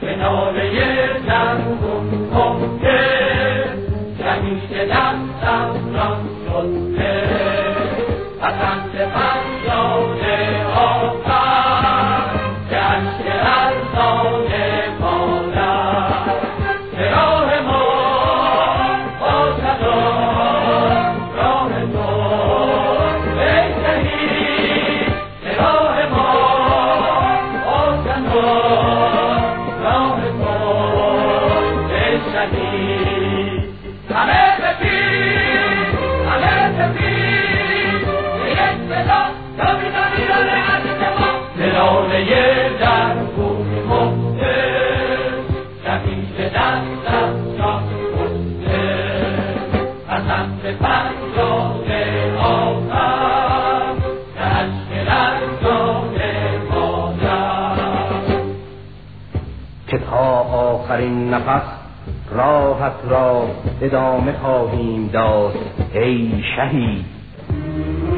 به ناله جنگون کنده شهید دستم را شده پسند فریاد آفر که اشک ارزان مادر به راه ما باشد راه تو ای شهید به راه ما باشد راه تو ای شهید همه بپیر همه بپیر به یک صدا تا بیداریدن عزیز ما دلاله جنگون مفته شهید دستم را شده پسند فریاد آفر که اشک ارزان مادر که تا آخرین نفس راحت را ادامه خواهیم داد ای شهید.